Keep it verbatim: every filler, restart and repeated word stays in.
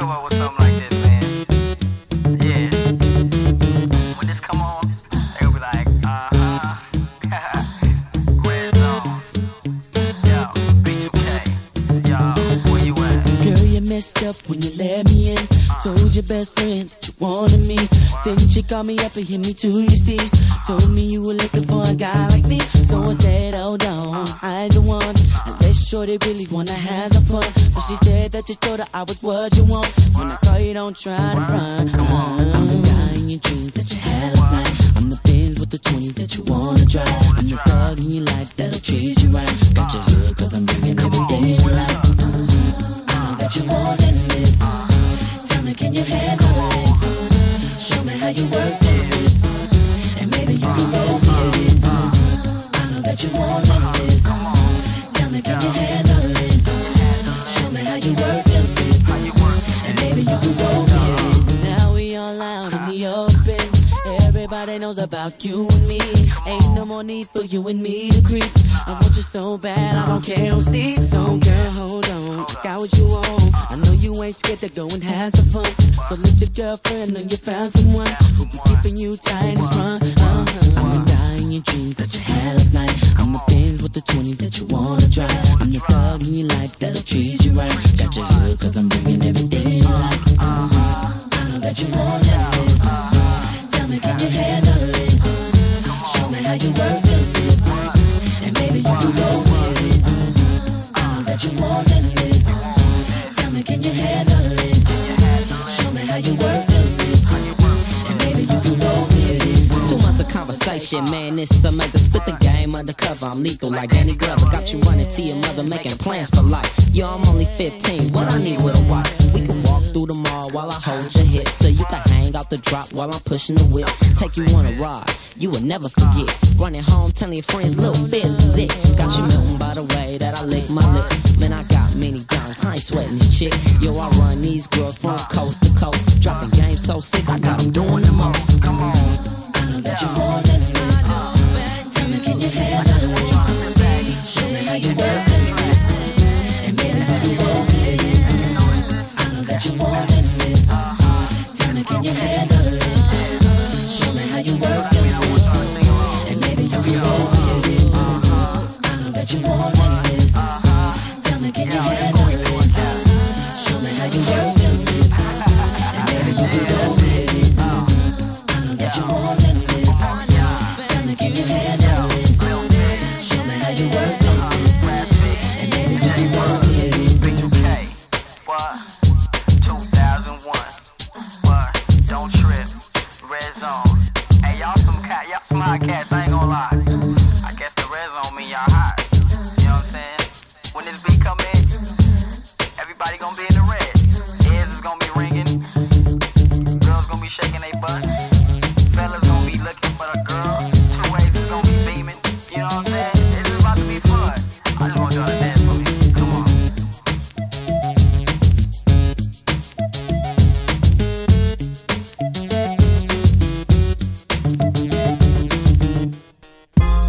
come up with something like this, man. Yeah. When this come on, they'll be like, uh-huh. Red zones. Yo, B two K. Yo, where you at? Girl, you messed up when you let me in. Told your best friend that you wanted me. Then she called me up and hit me to your steez. Told me you were looking for a guy like me. So I said, hold on, I ain't the one. Unless shorty really wanna have some fun. But she said that you told her I was what you want. When I call you, don't try to run. uh, I'm the guy in your dreams that you had last night. I'm the Benz with the twenties that you wanna drive. I'm the thug in your life that'll treat you right. Got your hood cause I'm bringing everything you like. uh, I know that you're more than this. Tell me, can you handle it? Show me how you work it. And maybe you can roll with it. I know that you want this. Tell me, can you handle it? Show me how you work it. And maybe you can roll with it. Now we all out in the open. Everybody knows about you and me. Ain't no more need for you and me to creep. I want you so bad, I don't care who sees. So girl, hold on, I got what you want. I know you ain't scared to go and have some fun. So let your girlfriend know you found someone who be keeping you tight and sprung. Uh-huh. I'm the guy in your dreams that you had last night. I'm the Benz with the twenties that you wanna drive. I'm the thug in your life that'll treat you right. Got your hood cause I'm bringing everything you like. Uh-huh. I know that you're more than this. Tell me, can you handle it? Show me how you work it. And maybe you can roll with it. I know that you're more than this. Tell me, can you handle it? Show me how you work it. And maybe you can roll with it. Two months of conversation, man, it's amazing. Spit the game undercover, I'm lethal like Danny Glover. Got you running to your mother, making plans for life. Yo, I'm only fifteen, what I need with a wife. We can walk through the mall while I hold your hip, so you can hang out the drop while I'm pushing the whip. Take you on a ride, you will never forget. Running home, telling your friends, little Fizz is it. Got you melting by the way that I lick my lips. Man, I got many dimes, I ain't sweating this chick. Yo, I run these girls from coast to coast. Dropping game so sick, I got them doing the most. Come on. I know that you're more than this. Tell me, can you handle it? Show me how you work it. And maybe you can roll with it. I know that you're more than this. Tell me, can you handle it? Show me how you work it. And maybe you can roll with it. I know that you're more than this. Tell me, can you handle it? Show me how you work it. And maybe you can roll with it. I know that you're more than this. Tell me, can you handle it? Show me how you work it. And maybe you can roll with it. B two K. What? two thousand one. What? Don't trip. Red zone. Hey, y'all some cat, y'all some hot cats, I ain't gonna lie. I guess the red zone mean y'all hot. You know what I'm saying? When this beat come in, everybody gonna be in the red. Ears is gonna be ringing. Girls gonna be shaking their butt.